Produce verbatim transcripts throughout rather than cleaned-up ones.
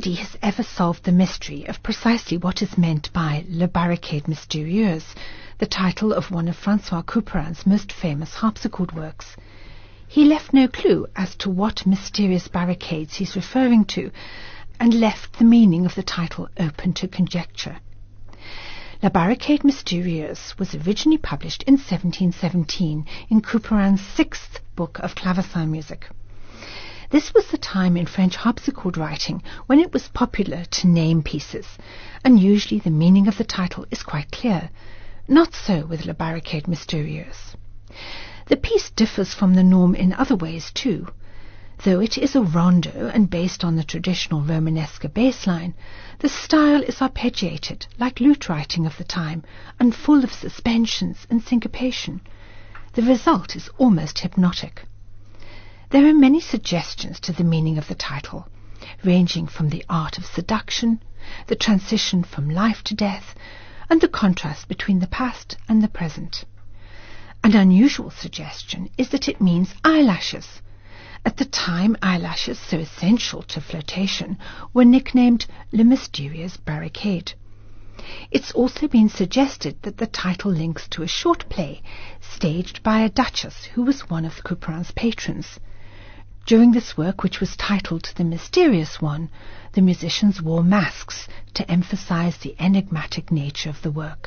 Nobody has ever solved the mystery of precisely what is meant by Le Barricade Mystérieuse, the title of one of Francois Couperin's most famous harpsichord works. He left no clue as to what mysterious barricades he's referring to, and left the meaning of the title open to conjecture. La Barricade Mystérieuse was originally published in seventeen seventeen in Couperin's sixth book of clavecin music. This was the time in French harpsichord writing when it was popular to name pieces, and usually the meaning of the title is quite clear. Not so with La Barricade Mystérieuse. The piece differs from the norm in other ways too. Though it is a rondo and based on the traditional Romanesque bass line, the style is arpeggiated like lute writing of the time and full of suspensions and syncopation. The result is almost hypnotic. There are many suggestions to the meaning of the title, ranging from the art of seduction, the transition from life to death, and the contrast between the past and the present. An unusual suggestion is that it means eyelashes. At the time, eyelashes, so essential to flirtation, were nicknamed Le Mystérieux Barricade. It's also been suggested that the title links to a short play staged by a duchess who was one of Couperin's patrons. During this work, which was titled The Mysterious One, the musicians wore masks to emphasize the enigmatic nature of the work.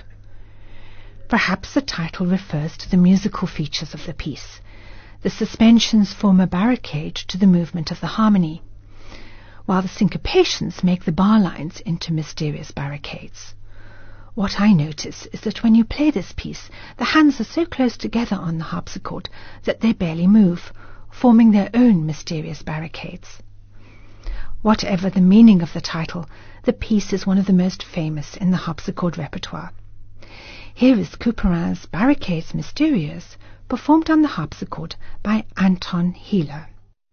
Perhaps the title refers to the musical features of the piece. The suspensions form a barricade to the movement of the harmony, while the syncopations make the bar lines into mysterious barricades. What I notice is that when you play this piece, the hands are so close together on the harpsichord that they barely move, forming their own mysterious barricades. Whatever the meaning of the title, the piece is one of the most famous in the harpsichord repertoire. Here is Couperin's Barricades Mystérieuses, performed on the harpsichord by Anton Hiller.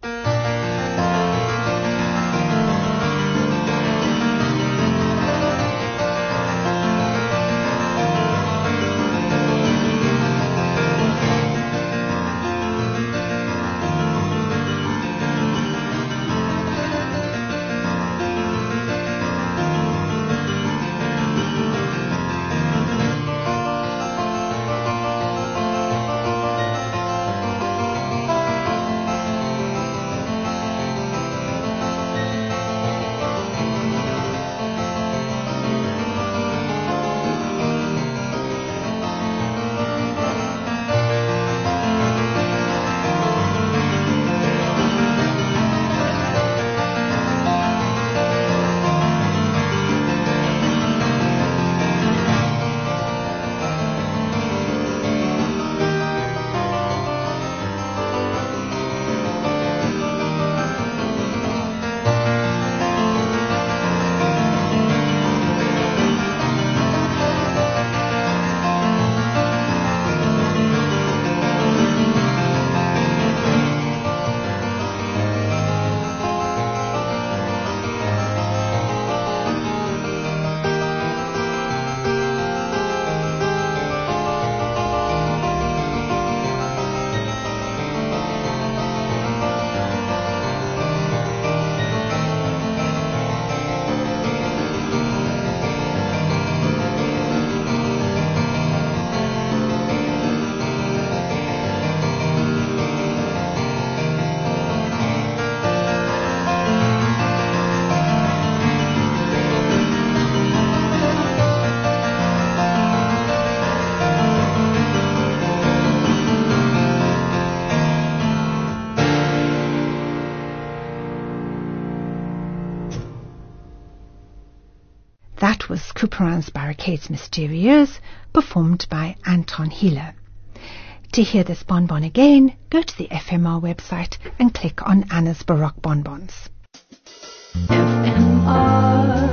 That was Couperin's Barricades Mystérieuses, performed by Anton Hiller. To hear this bonbon again, go to the F M R website and click on Anna's Baroque Bonbons. F M R